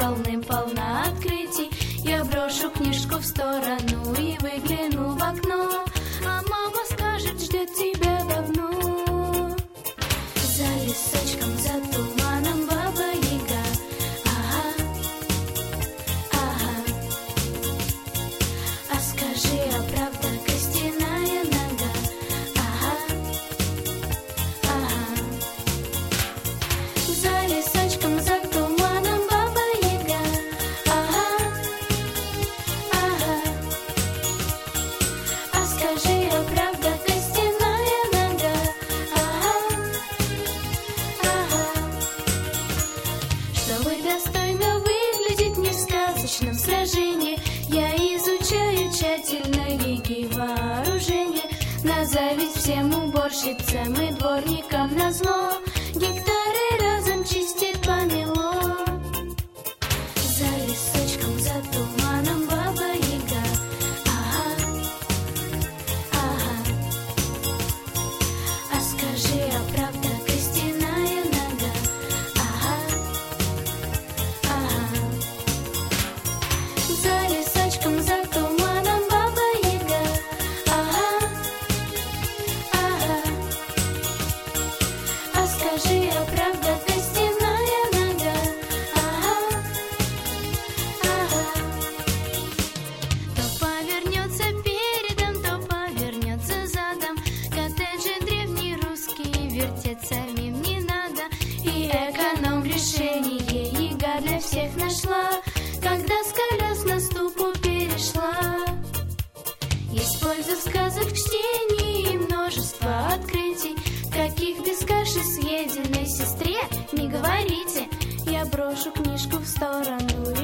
полны-полна открытий. Я брошу книжку в сторону и выгляну в окно, а мама скажет, ждет тебя давно. За лесочком, за туманом Баба-Яга. Ага, ага. А скажи, а правда костяная нога? Ага, ага. За лесочком, за туманом Баба-Яга. Ага, ага. А скажи, а правда костяная нога? Ага, ага. Чтобы достойно выглядеть мне в сказочном сражении, я изучаю тщательно яги вооружение. Назовись всем уборщицам и дворникам назло, гектары разом чистит помело. За лесочком, за туманом Баба-Яга. Ага, ага. А скажи, а правда костяная нога? Ага, ага. За лесочком, за туманом Баба-Яга. Ага, ага. А скажи, а правда костяная нога? Ага, ага. То повернется передом, то повернется задом. Коттеджи древнерусские вертеться мим не надо. И эконом решение яга для всех нашла, когда с колес на ступу перешла. Есть польза в сказок в чтении и множество открытий, каких без каши съеденной сестре не говорите. Я брошу книжку в сторону